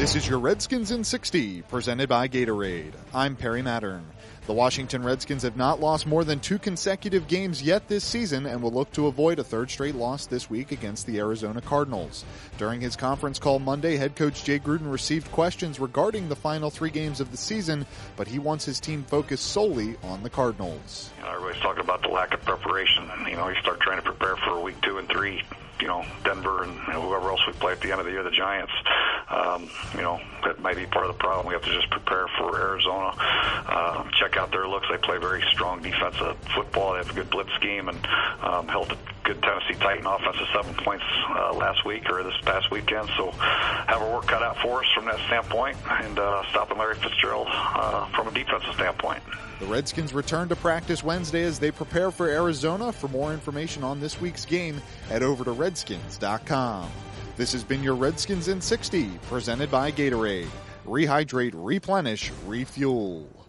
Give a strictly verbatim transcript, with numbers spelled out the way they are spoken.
This is your Redskins in sixty, presented by Gatorade. I'm Perry Mattern. The Washington Redskins have not lost more than two consecutive games yet this season and will look to avoid a third straight loss this week against the Arizona Cardinals. During his conference call Monday, head coach Jay Gruden received questions regarding the final three games of the season, but he wants his team focused solely on the Cardinals. You know, everybody's talking about the lack of preparation. You know, you start trying to prepare for week two and three. You know, Denver and you know, whoever else we play at the end of the year, the Giants. Um, you know, that might be part of the problem. We have to just prepare for Arizona. Uh, check out their looks. They play very strong defensive football. They have a good blitz scheme and um, held a good Tennessee Titan offense to seven points uh, last week or this past weekend. So have our work cut out for us from that standpoint and uh, stopping Larry Fitzgerald uh, from a defensive standpoint. The Redskins return to practice Wednesday as they prepare for Arizona. For more information on this week's game, head over to redskins dot com. This has been your Redskins in sixty, presented by Gatorade. Rehydrate, replenish, refuel.